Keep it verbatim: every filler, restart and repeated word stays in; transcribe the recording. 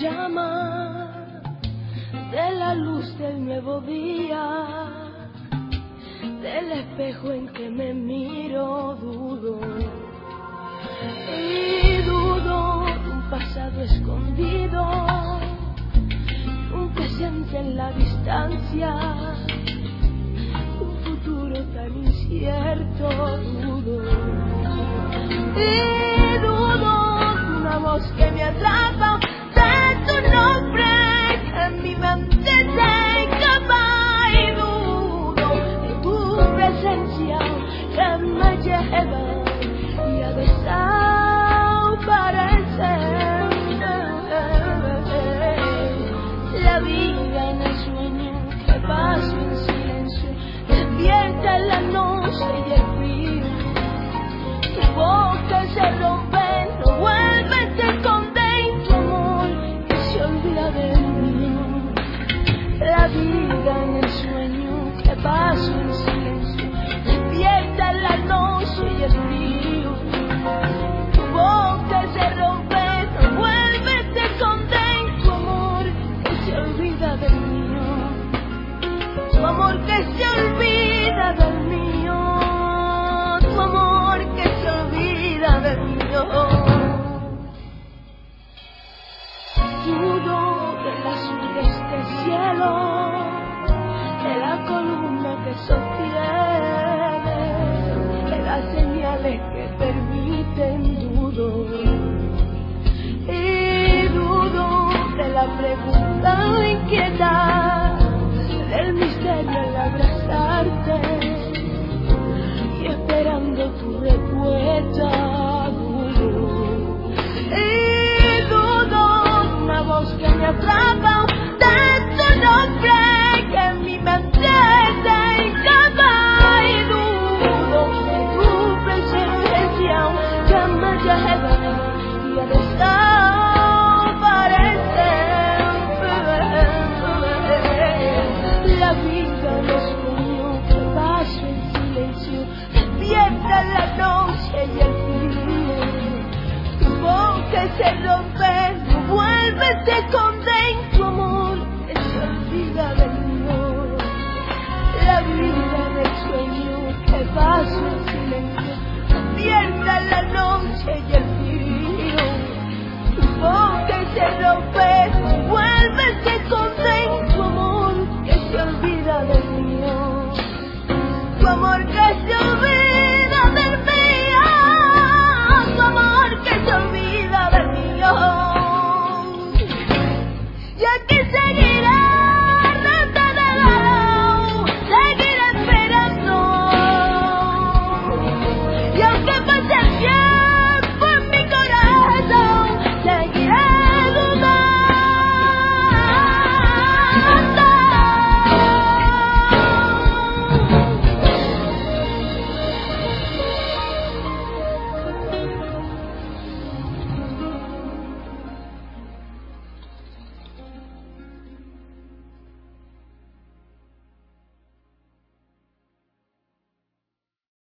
llama de la luz del nuevo día, del espejo en que me miro, dudo y dudo de un pasado escondido, un presente en la distancia, un futuro tan incierto, dudo y dudo de una voz que me atrapa, de tu nombre que en mi mente se escapa, y dudo de tu presencia que me lleva y a desaparecer. La vida en el sueño que paso en silencio, despierta en la noche y el frío, tu boca se rompe, no vuelve, se esconde en tu amor que se olvida del mío. La vida en el sueño que paso en silencio, despierta en la noche y el frío, tu boca se rompe, no vuelve, se esconde en tu amor que se olvida del mío, tu amor que se olvida del mío, tu amor que se olvida del mío. Dudo del azul de este cielo,